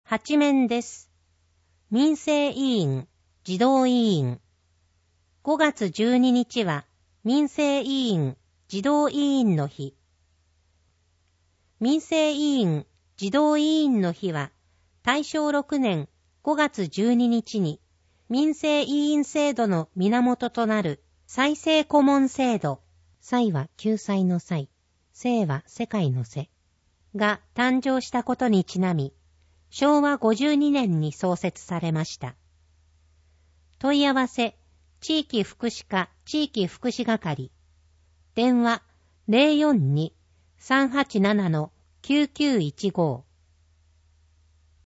8面です。民生委員、児童委員。5月12日は民生委員、児童委員の日。民生委員、児童委員の日は、大正6年5月12日に、民生委員制度の源となる再生顧問制度、再は救済の再、生は世界の世が誕生したことにちなみ、昭和52年に創設されました。問い合わせ、地域福祉課地域福祉係。電話 042-387-9915